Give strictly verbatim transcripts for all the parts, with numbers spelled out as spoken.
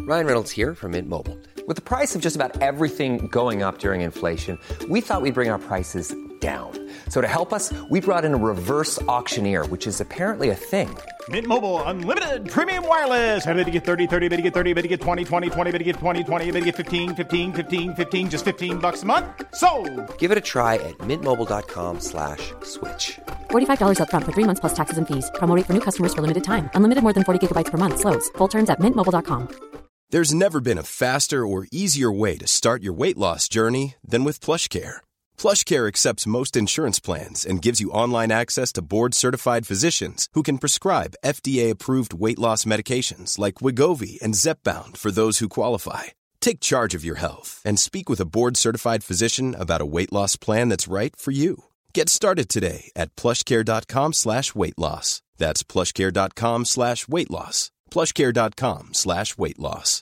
Ryan Reynolds here from Mint Mobile. With the price of just about everything going up during inflation, we thought we'd bring our prices down. So to help us, we brought in a reverse auctioneer, which is apparently a thing. Mint Mobile Unlimited Premium Wireless. How to get thirty, thirty, how to get thirty, how to get twenty, twenty, twenty, how to get twenty, twenty, how to get fifteen, fifteen, fifteen, fifteen, just fifteen bucks a month? Sold! Give it a try at mintmobile.com slash switch. forty-five dollars up front for three months plus taxes and fees. Promo rate for new customers for limited time. Unlimited more than forty gigabytes per month. Slows full terms at mint mobile dot com. There's never been a faster or easier way to start your weight loss journey than with PlushCare. PlushCare accepts most insurance plans and gives you online access to board-certified physicians who can prescribe F D A-approved weight loss medications like Wegovy and Zepbound for those who qualify. Take charge of your health and speak with a board-certified physician about a weight loss plan that's right for you. Get started today at plushcare.com slash weight loss. That's plushcare.com slash weight loss. plushcare.com slash weight loss.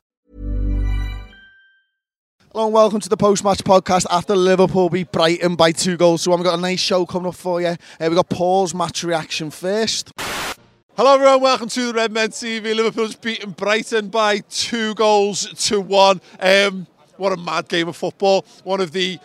Hello and welcome to the post-match podcast after Liverpool beat Brighton by two goals. So we've got a nice show coming up for you. Uh, we've got Paul's match reaction first. Hello everyone, welcome to the Red Men T V. Liverpool's beaten Brighton by two goals to one. Um, what a mad game of football. One of the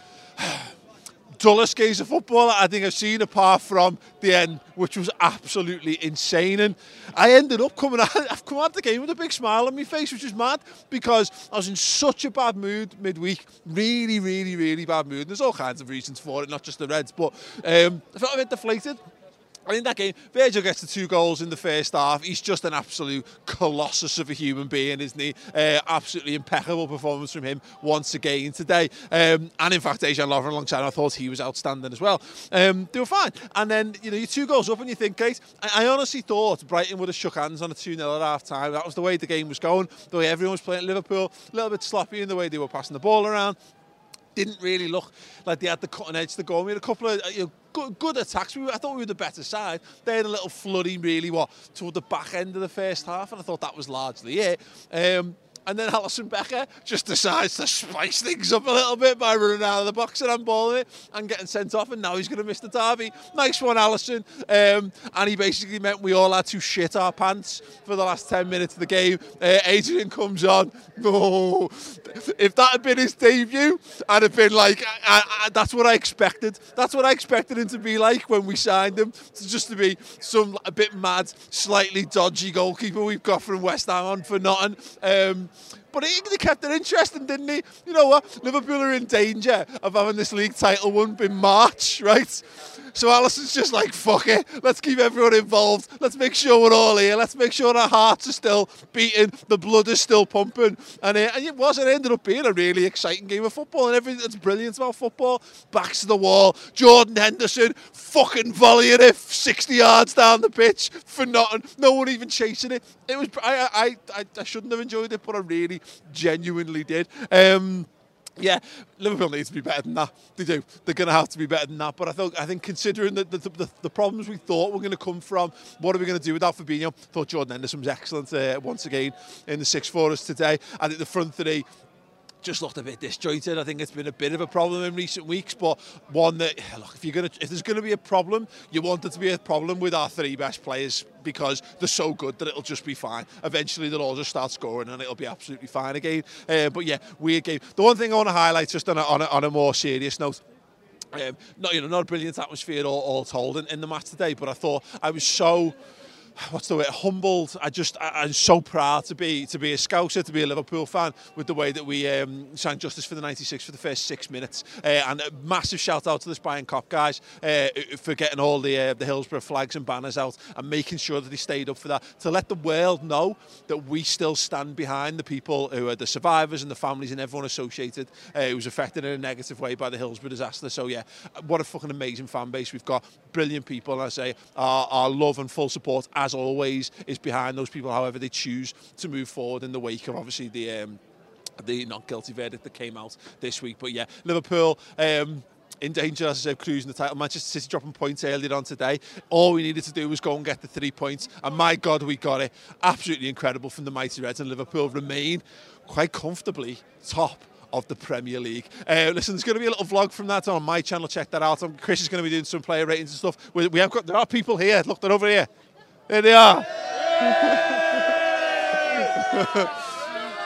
dullest games of football I think I've seen, apart from the end, which was absolutely insane. And I ended up coming out, I've come out the game with a big smile on my face, which is mad, because I was in such a bad mood midweek. Really, really, really bad mood. And there's all kinds of reasons for it, not just the Reds, but um, I felt a bit deflated. And in that game, Virgil gets the two goals in the first half. He's just an absolute colossus of a human being, isn't he? Uh, absolutely impeccable performance from him once again today. Um, and in fact, Dejan Lovren alongside, I thought he was outstanding as well. Um, they were fine. And then, you know, you're two goals up and you think, great. I, I honestly thought Brighton would have shook hands on a two nil at half time. That was the way the game was going, the way everyone was playing at Liverpool. A little bit sloppy in the way they were passing the ball around. Didn't really look like they had the cutting edge to go. We had a couple of you know, good, good attacks. We, I thought we were the better side. They had a little flurry, really, what, toward the back end of the first half, and I thought that was largely it. Um, and then Alisson Becker just decides to spice things up a little bit by running out of the box and handballing it and getting sent off, and now he's going to miss the derby. Nice one, Alisson. Um, and he basically meant we all had to shit our pants for the last ten minutes of the game. Uh, Adrian comes on. Oh, if that had been his debut, I'd have been like, I, I, that's what I expected. That's what I expected him to be like when we signed him. To just to be some a bit mad, slightly dodgy goalkeeper we've got from West Ham on for nothing. Um, But he, he kept it interesting, didn't he? You know what? Liverpool are in danger of having this league title won in March, right? So Alisson's just like, fuck it. Let's keep everyone involved. Let's make sure we're all here. Let's make sure our hearts are still beating. The blood is still pumping. And it, and it was. It ended up being a really exciting game of football. And everything that's brilliant about football, backs to the wall. Jordan Henderson fucking volleying it sixty yards down the pitch for nothing. No one even chasing it. It was. I, I, I, I shouldn't have enjoyed it, but I really genuinely did. Um, yeah, Liverpool needs to be better than that. They do. They're going to have to be better than that. But I thought, I think considering the, the, the, the problems we thought were going to come from, what are we going to do without Fabinho? I thought Jordan Henderson was excellent uh, once again in the six for us today. I think the front three just looked a bit disjointed. I think it's been a bit of a problem in recent weeks, but one that, look, if you're gonna, if there's going to be a problem, you want it to be a problem with our three best players, because they're so good that it'll just be fine. Eventually, they'll all just start scoring and it'll be absolutely fine again. Uh, but yeah, weird game. The one thing I want to highlight, just on a, on a, on a more serious note, um, not, you know, not a brilliant atmosphere all, all told in, in the match today, but I thought I was so... what's the word, humbled. I just, I, I'm so proud to be to be a Scouser, to be a Liverpool fan, with the way that we um, signed justice for the ninety-six for the first six minutes. Uh, and a massive shout out to the Spy and Cop guys uh, for getting all the uh, the Hillsborough flags and banners out and making sure that they stayed up for that, to let the world know that we still stand behind the people who are the survivors and the families and everyone associated uh, who was affected in a negative way by the Hillsborough disaster. So yeah, what a fucking amazing fan base we've got. Brilliant people, and I say our, our love and full support, as always, is behind those people, however they choose to move forward in the wake of obviously the um, the not guilty verdict that came out this week. But yeah, Liverpool um, in danger, as I said, cruising the title. Manchester City dropping points earlier on today. All we needed to do was go and get the three points, and my God, we got it. Absolutely incredible from the mighty Reds, and Liverpool remain quite comfortably top of the Premier League. Uh, listen, there's going to be a little vlog from that on my channel. Check that out. Um, Chris is going to be doing some player ratings and stuff. We, we have got there are people here. Look, they're over here. There they are.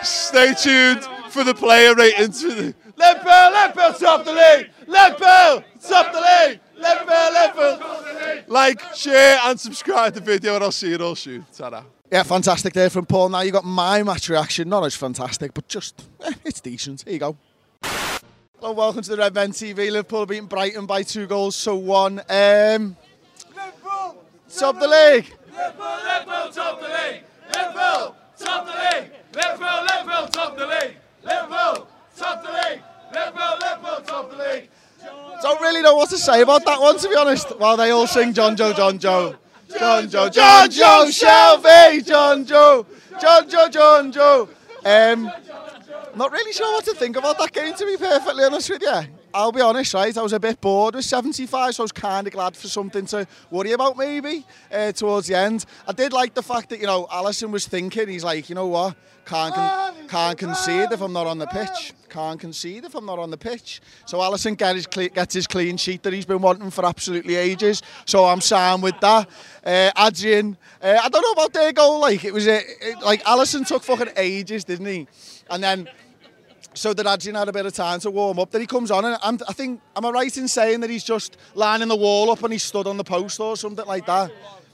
Stay tuned for the player ratings. For the Liverpool, Liverpool top the league. Liverpool top the league. Liverpool, Liverpool. Like, share, and subscribe to the video, and I'll see you all soon. Ta-da. Yeah, fantastic there from Paul. Now you got my match reaction. Not as fantastic, but just, eh, it's decent. Here you go. Hello, welcome to the Red Men T V. Liverpool beating Brighton by two goals to one. Um, Liverpool! Top the league! Liverpool, Liverpool, top the league! Liverpool, top the league! Liverpool, Liverpool, top the league! Liverpool, top the league! Liverpool, Liverpool, top the league! Don't really know what to say about that one, to be honest. While they all sing John Joe, John Joe. John Joe, John Joe, Shelby, John Joe, John Joe, John Joe. Um, not really sure what to think about that game, to be perfectly honest with you. I'll be honest, right? I was a bit bored with seventy-five, so I was kind of glad for something to worry about, maybe, uh, towards the end. I did like the fact that, you know, Alisson was thinking, he's like, you know what, can't, con- can't concede if I'm not on the pitch. Can't concede if I'm not on the pitch. So Alisson get his cle- gets his clean sheet that he's been wanting for absolutely ages. So I'm sound with that. Uh, Adrian, uh, I don't know about their goal. Like, it was, a, it, like, Alisson took fucking ages, didn't he? And then... So that Adrian had a bit of time to warm up. Then he comes on, and I'm, I think, am I right in saying that he's just lining the wall up and he stood on the post or something like that?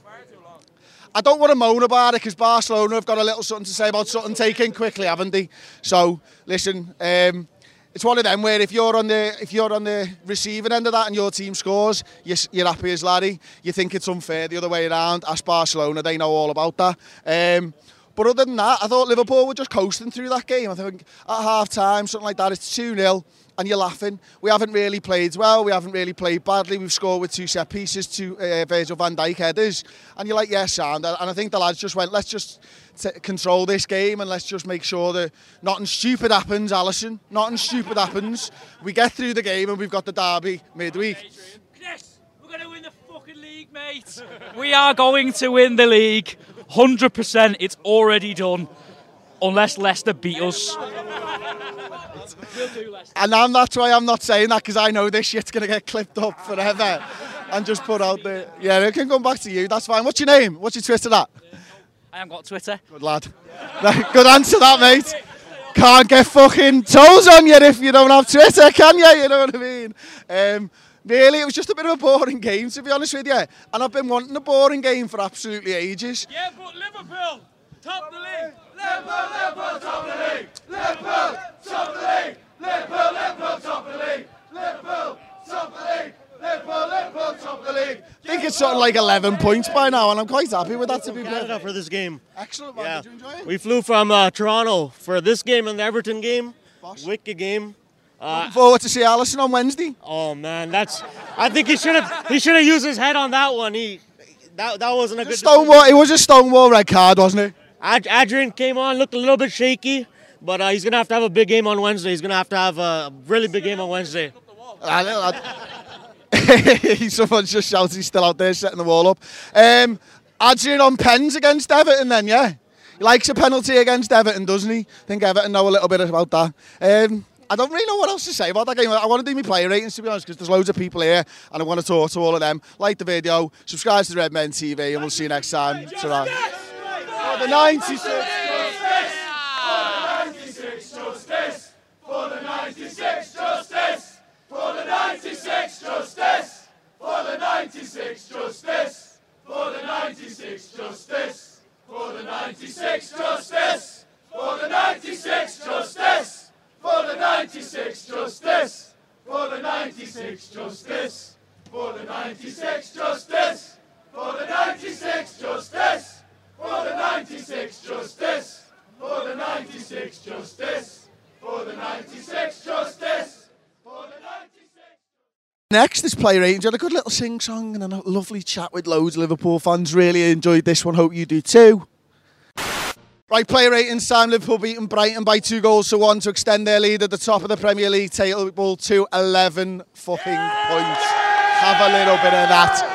I don't want to moan about it because Barcelona have got a little something to say about something taken quickly, haven't they? So listen, um, it's one of them where if you're on the if you're on the receiving end of that and your team scores, you're, you're happy as laddie. You think it's unfair the other way around. Ask Barcelona, they know all about that. Um, But other than that, I thought Liverpool were just coasting through that game. I think at half-time, something like that, it's two nil, and you're laughing. We haven't really played well. We haven't really played badly. We've scored with two set pieces, two uh, Virgil van Dijk headers. And you're like, yes, sound. And I think the lads just went, let's just t- control this game and let's just make sure that nothing stupid happens, Alisson. Nothing stupid happens. We get through the game and we've got the derby midweek. Yes, we're going to win the fucking league, mate. We are going to win the league. one hundred percent, it's already done. Unless Leicester beat us. And I'm, that's why I'm not saying that, because I know this shit's going to get clipped up forever and just put out there. Yeah, it can come back to you, that's fine. What's your name? What's your Twitter at? I haven't got Twitter. Good lad. Good answer that, mate. Can't get fucking toes on you if you don't have Twitter, can you? You know what I mean? Um, Really, it was just a bit of a boring game, to be honest with you. And I've been wanting a boring game for absolutely ages. Yeah, but Liverpool, top the league. Liverpool, Liverpool, top the league. Liverpool, top the league. Liverpool, Liverpool, top the league. Liverpool, top the league. Liverpool, Liverpool, top the league. I think it's something like eleven points by now, and I'm quite happy with that, to be Canada fair. for this game. Excellent, man. Yeah. Did you enjoy it? We flew from uh, Toronto for this game and the Everton game. Boss. Wicked game. Uh, Looking forward to see Alisson on Wednesday. oh man, that's. I think he should have. He should have used his head on that one. He. That that wasn't a good. Stonewall. It was a Stonewall red card, wasn't it? Ad, Adrian came on, looked a little bit shaky, but uh, he's gonna have to have a big game on Wednesday. He's gonna have to have a really big game on Wednesday. Someone's just shouting, he's still out there setting the wall up. Um, Adrian on pens against Everton then, yeah? He likes a penalty against Everton, doesn't he? I think Everton know a little bit about that. Um, I don't really know what else to say about that game. I want to do my player ratings, to be honest, because there's loads of people here and I want to talk to all of them. Like the video, subscribe to the Red Men T V, and we'll see you next time. Ta-ra. For the ninety-six. Justice! For the ninety-six justice! For the ninety-six justice! For the ninety-six justice! For the ninety-six justice! For the ninety-six justice! For the ninety-six justice! For the ninety-six justice! For the ninety-six justice! For the ninety-six justice! For the ninety-six justice! For the ninety-six justice! For the ninety-six justice! For the ninety-six justice! For the ninety-six. Next is player ratings. Had a good little sing-song and a lovely chat with loads of Liverpool fans. Really enjoyed this one. Hope you do too. Right, player ratings time. Liverpool beating Brighton by two goals to one to extend their lead at the top of the Premier League table to eleven fucking points. Have a little bit of that.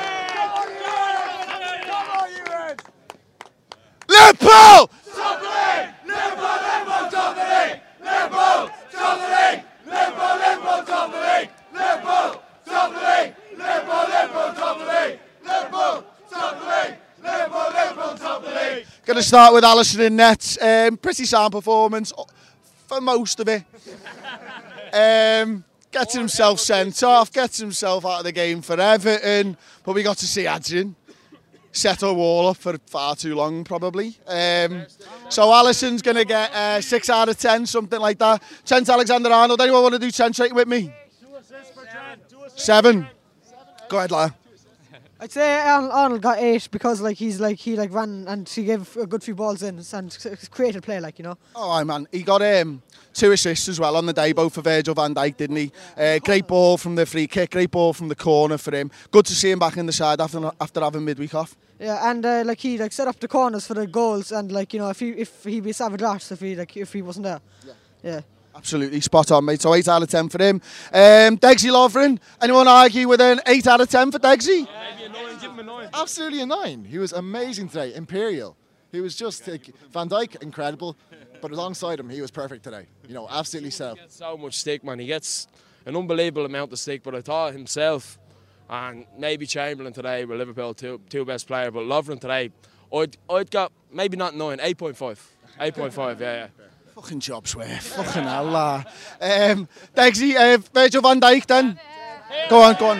Liverpool! Top the league! Liverpool, Liverpool, top the league! Liverpool, top the league! Liverpool, Liverpool, top the league! Liverpool, top the league! Liverpool, Liverpool, top the league! Liverpool, top the league! Liverpool, Liverpool, top the league! Good going to start with Alisson in net. Um, pretty sound performance for most of it. Um, gets himself sent off, gets himself out of the game for Everton, but we got to see Adrian set a wall up for far too long, probably. Um, so Alisson's going to get uh, six out of ten, something like that. Trent Alexander-Arnold, anyone want to do Trent straight with me? Seven. Go ahead, Lara. I'd say Arnold, Arnold got eight because like he's like he like ran and he gave a good few balls in and created play, like, you know. Oh, aye, man. He got um, two assists as well on the day, both for Virgil van Dijk, didn't he? Uh, great ball from the free kick, great ball from the corner for him. Good to see him back in the side after after having midweek off. Yeah, and uh, like he like set up the corners for the goals, and like, you know, if he if he'd be savage arse if he like if he wasn't there. Yeah. Yeah. Absolutely spot on, mate. So eight out of ten for him. Um, Degsy Lovren, anyone argue with an eight out of ten for Degsy? Yeah, maybe a nine. Give him a nine. Absolutely a nine. He was amazing today. Imperial. He was just like, Van Dijk, incredible, but alongside him, he was perfect today. You know, absolutely so. He gets so much stick, man. He gets an unbelievable amount of stick. But I thought himself and maybe Chamberlain today were Liverpool two two best player, but Lovren today, I'd I'd got maybe not nine, eight point five, eight point five. Yeah, yeah. Fucking job, swear. Fucking hell. Uh. Um, Degsy, uh, Virgil van Dijk then. Go on, go on.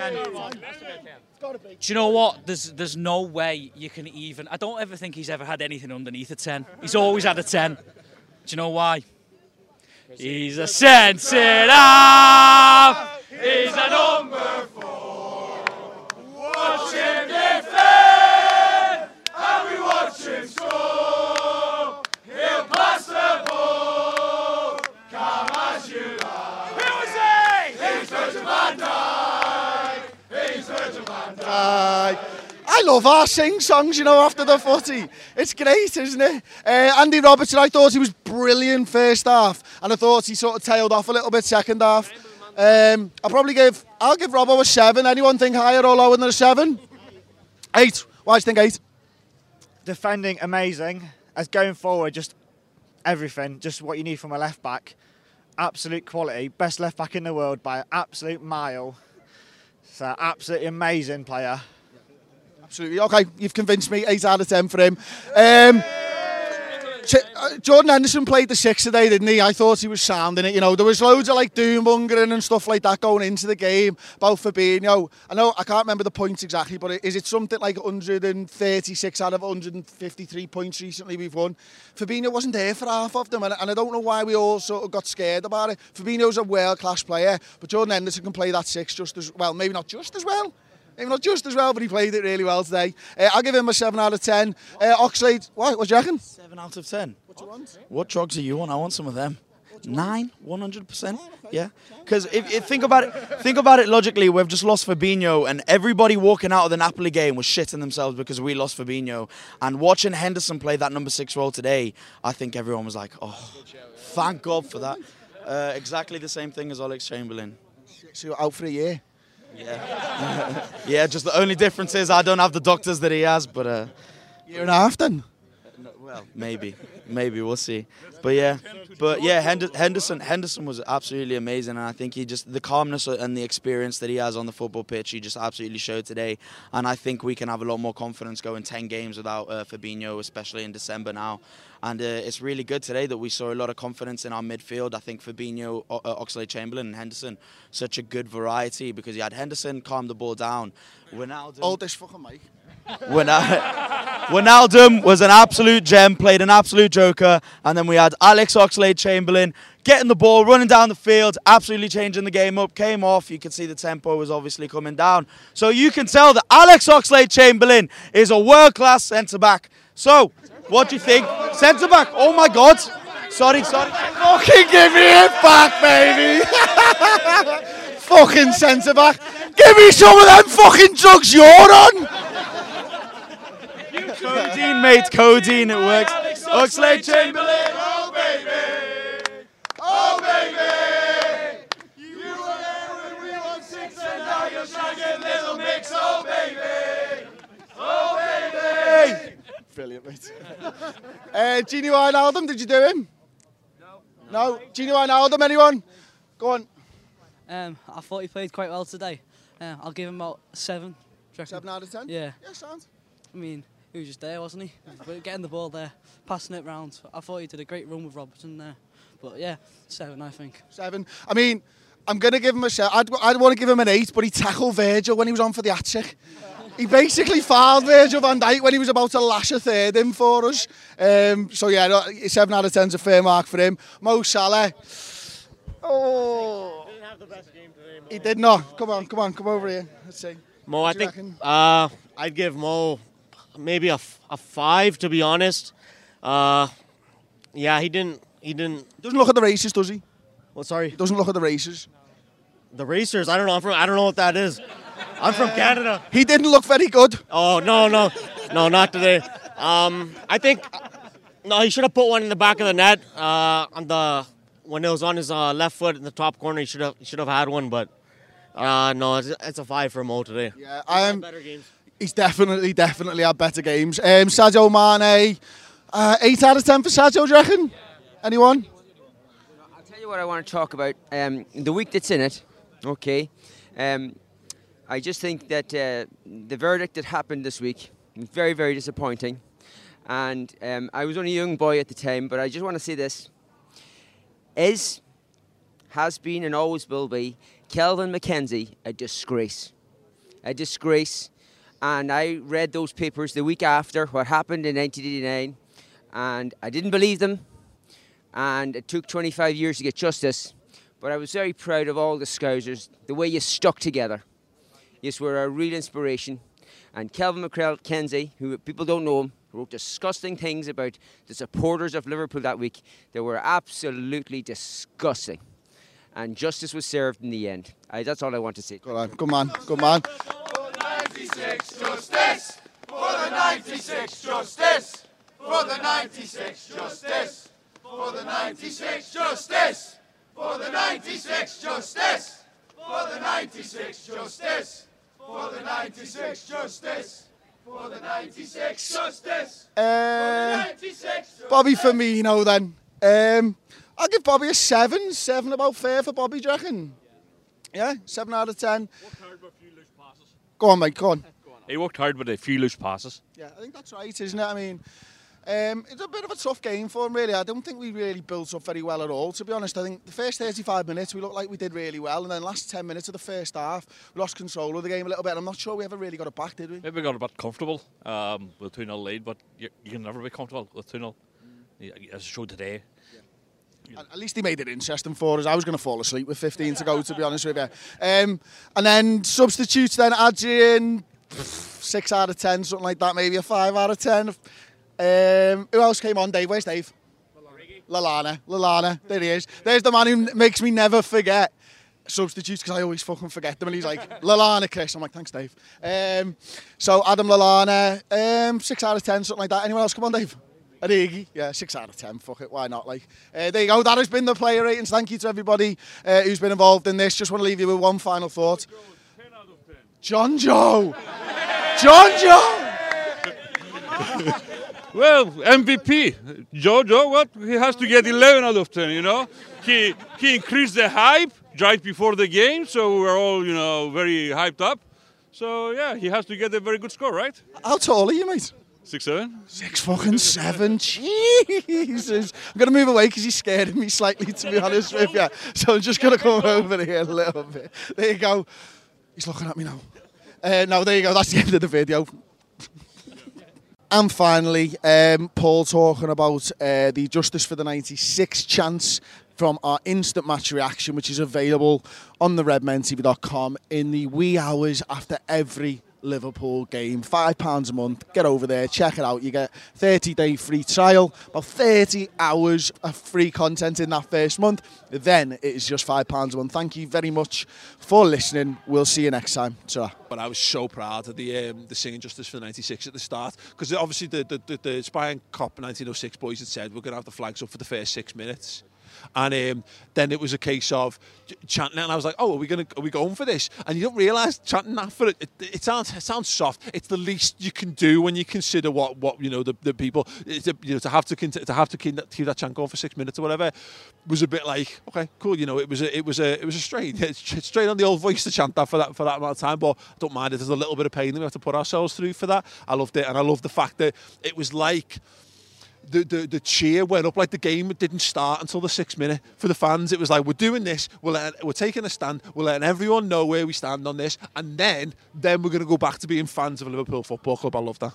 Do you know what? There's there's no way you can even... I don't ever think he's ever had anything underneath a ten. He's always had a ten. Do you know why? He's a sensitive. He's a number four. Watch him defend, and we watch him score. He'll pass the ball, come as you like. Who is he? He's Virgil van Dijk. He's Virgil van Dijk. Uh, I love our sing songs, you know, after the footy. It's great, isn't it? Uh, Andy Robertson, I thought he was brilliant first half, and I thought he sort of tailed off a little bit second half. Um, I'll probably give, I'll give Robbo a seven. Anyone think higher or lower than a seven? Eight. Why do you think eight? Defending amazing. As going forward, just everything, just what you need from a left back. Absolute quality, best left back in the world by an absolute mile. So absolutely amazing player. Absolutely. Okay, you've convinced me. Eight out of ten for him. Um, Jordan Henderson played the six today, didn't he? I thought he was sounding it. You know, there was loads of like doom mongering and stuff like that going into the game about Fabinho. I know I can't remember the points exactly, but is it something like one hundred thirty-six out of one hundred fifty-three points recently we've won? Fabinho wasn't there for half of them, and, and I don't know why we all sort of got scared about it. Fabinho's a world-class player, but Jordan Henderson can play that six just as well. Maybe not just as well. Maybe not just as well, but he played it really well today. Uh, I'll give him a seven out of ten. Uh, Oxlade, what, what do you reckon? seven out of ten. What do you want? What drugs are you on? I want some of them. Nine, one hundred percent. Yeah, because if, if think about it, think about it logically. We've just lost Fabinho, and everybody walking out of the Napoli game was shitting themselves because we lost Fabinho. And watching Henderson play that number six role today, I think everyone was like, "Oh, thank God for that." Uh, exactly the same thing as Alex Chamberlain. So you're out for a year. Yeah, yeah. Just the only difference is I don't have the doctors that he has, but uh, year and a half then. No, well, maybe, maybe we'll see. But yeah, but yeah, Henderson, Henderson was absolutely amazing, and I think he just the calmness and the experience that he has on the football pitch, he just absolutely showed today. And I think we can have a lot more confidence going ten games without uh, Fabinho, especially in December now. And uh, it's really good today that we saw a lot of confidence in our midfield. I think Fabinho, uh, Oxlade-Chamberlain and Henderson, such a good variety because you had Henderson calm the ball down. Wijnaldum, Hold this fucking mic. Wijnaldum was an absolute gem, played an absolute joker. And then we had Alex Oxlade-Chamberlain getting the ball, running down the field, absolutely changing the game up, came off. You could see the tempo was obviously coming down. So you can tell that Alex Oxlade-Chamberlain is a world-class centre-back. So, what do you think? Centre-back, oh my God. Sorry, sorry. Fucking give me it back, baby. Fucking centre-back. Give me some of them fucking drugs you're on. Codeine, mate, codeine, it works. Oxlade-Chamberlain, oh baby, oh baby. You were there when we won six and now you're shagging Little Mix, oh baby, oh baby. Brilliant, mate. uh, Gini Wijnaldum, did you do him? No. No? Gini Wijnaldum, anyone? Go on. Um, I thought he played quite well today. Uh, I'll give him about seven. Seven out of ten? Yeah. Yeah, sounds. I mean, he was just there, wasn't he? But getting the ball there, passing it round. I thought he did a great run with Robertson there. But yeah, seven, I think. Seven. I mean, I'm going to give him a seven. I'd, I'd want to give him an eight, but he tackled Virgil when he was on for the hat-trick. He basically fouled Virgil van Dijk when he was about to lash a third in for us. Um, so yeah, seven out of ten is a fair mark for him. Mo Salah. Oh. He didn't have the best game today, Mo. He did not. Come on, come on, come over here. Let's see. Mo, I think uh, I'd give Mo maybe a, f- a five, to be honest. Uh, yeah, he didn't. He didn't. Doesn't look at the races, does he? Well, sorry. He doesn't look at the races. The racers. I don't know. I'm from. I don't know what that is. I'm from Canada. He didn't look very good. Oh no, no, no, not today. Um, I think no. He should have put one in the back of the net. Uh, on the when it was on his uh, left foot in the top corner, he should have. He should have had one, but uh, no, it's, it's a five for Mo today. Yeah, I am. Better games. He's definitely, definitely had better games. Um, Sadio Mane, uh, eight out of ten for Sadio, do you reckon? Anyone? I'll tell you what I want to talk about. Um, the week that's in it, okay. Um, I just think that uh, the verdict that happened this week was very, very disappointing. And um, I was only a young boy at the time, but I just want to say this. Is, has been and always will be, Kelvin McKenzie a disgrace. A disgrace. And I read those papers the week after what happened in nineteen eighty-nine, and I didn't believe them. And it took twenty-five years to get justice. But I was very proud of all the Scousers, the way you stuck together. Yes, we're a real inspiration. And Kelvin McKenzie, who people don't know him, wrote disgusting things about the supporters of Liverpool that week. They were absolutely disgusting. And justice was served in the end. I, that's all I want to say. Good man, good man, good man. For the ninety-six justice! For the ninety-six justice! For the ninety-six justice! For the ninety-six justice! For the ninety-six justice! For the ninety-six justice! For the ninety-six justice! For the ninety-six justice! Uh, Bobby Firmino then. Um, I'll give Bobby a seven. Seven about fair for Bobby, do you reckon? Yeah, seven out of ten. Go on, mate, go on. He worked hard with a few loose passes. Yeah, I think that's right, isn't it? I mean, um, it's a bit of a tough game for him, really. I don't think we really built up very well at all, to be honest. I think the first thirty-five minutes, we looked like we did really well, and then last ten minutes of the first half, we lost control of the game a little bit. I'm not sure we ever really got it back, did we? Maybe we got a bit comfortable um, with a two nil lead, but you, you can never be comfortable with two nil, mm. as it showed today. Yeah. At least he made it interesting for us. I was going to fall asleep with fifteen to go, to be honest with you. Um, and then substitutes then, Adrian, six out of ten, something like that, maybe a five out of ten. Um, who else came on, Dave? Where's Dave? Lallana. Lallana. There he is. There's the man who makes me never forget substitutes, because I always fucking forget them. And he's like, Lallana, Chris. I'm like, thanks, Dave. Um, so Adam Lallana, um, six out of ten, something like that. Anyone else? Come on, Dave. Origi, yeah, six out of ten, fuck it, why not? Like, uh, there you go, that has been the player ratings. Thank you to everybody uh, who's been involved in this. Just want to leave you with one final thought. John Joe! John Joe! Well, M V P, Jojo, what? He has to get eleven out of ten, you know? He, he increased the hype right before the game, so we're all, you know, very hyped up. So, yeah, he has to get a very good score, right? How tall are you, mate? Six seven? Six fucking seven. Jesus. I'm going to move away because he's scared me slightly, to be honest with you. So I'm just going to come over here a little bit. There you go. He's looking at me now. Uh, no, there you go. That's the end of the video. And finally, um, Paul talking about uh, the Justice for the ninety-six chance from our instant match reaction, which is available on the redmen t v dot com in the wee hours after every Liverpool game. Five pounds a month. Get over there, check it out. You get thirty day free trial, about thirty hours of free content in that first month. Then it is just five pounds a month. Thank you very much for listening. We'll see you next time. Ta-ra. But I was so proud of the um, the singing Justice for the ninety-six at the start, because obviously the the, the, the Spy and Cop nineteen oh six boys had said we're going to have the flags up for the first six minutes. And um, then it was a case of chanting it, and I was like, oh, are we going to, are we going for this? And you don't realise chanting that for it, it, it sounds it sounds soft. It's the least you can do when you consider what, what you know, the, the people, it's a, you know, to have to to have to keep that, keep that chant going for six minutes or whatever was a bit like, okay, cool, you know, it was a, it was a, it was a strain. It's straight on the old voice to chant that for that for that amount of time, but I don't mind it. There's a little bit of pain that we have to put ourselves through for that. I loved it, and I loved the fact that it was like the, the the cheer went up like the game didn't start until the sixth minute for the fans. It was like, we're doing this, we're letting, we're taking a stand, we're letting everyone know where we stand on this, and then then we're going to go back to being fans of a Liverpool Football Club. I love that.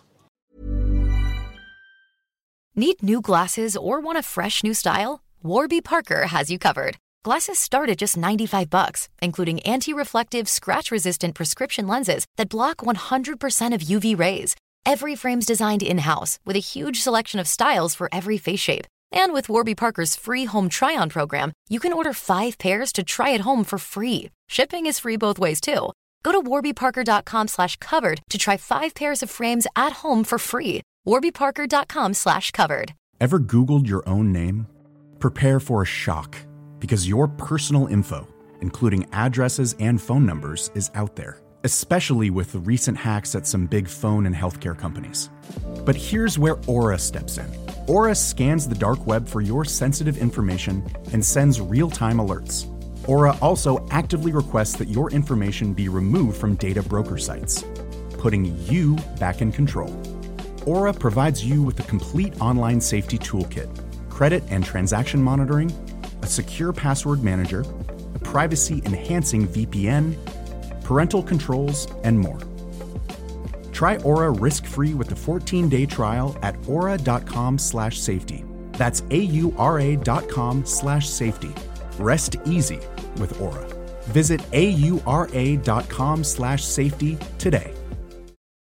Need new glasses or want a fresh new style? Warby Parker has you covered. Glasses start at just ninety-five bucks, including anti-reflective, scratch-resistant prescription lenses that block one hundred percent of U V rays. Every frame's designed in-house with a huge selection of styles for every face shape. And with Warby Parker's free home try-on program, you can order five pairs to try at home for free. Shipping is free both ways, too. Go to warbyparker.com slash covered to try five pairs of frames at home for free. warbyparker.com slash covered. Ever Googled your own name? Prepare for a shock, because your personal info, including addresses and phone numbers, is out there, especially with the recent hacks at some big phone and healthcare companies. But here's where Aura steps in. Aura scans the dark web for your sensitive information and sends real-time alerts. Aura also actively requests that your information be removed from data broker sites, putting you back in control. Aura provides you with a complete online safety toolkit, credit and transaction monitoring, a secure password manager, a privacy-enhancing V P N, parental controls, and more. Try Aura risk-free with a fourteen-day trial at aura.com slash safety. That's A-U-R-A dot com slash safety. Rest easy with Aura. Visit A-U-R-A dot com slash safety today.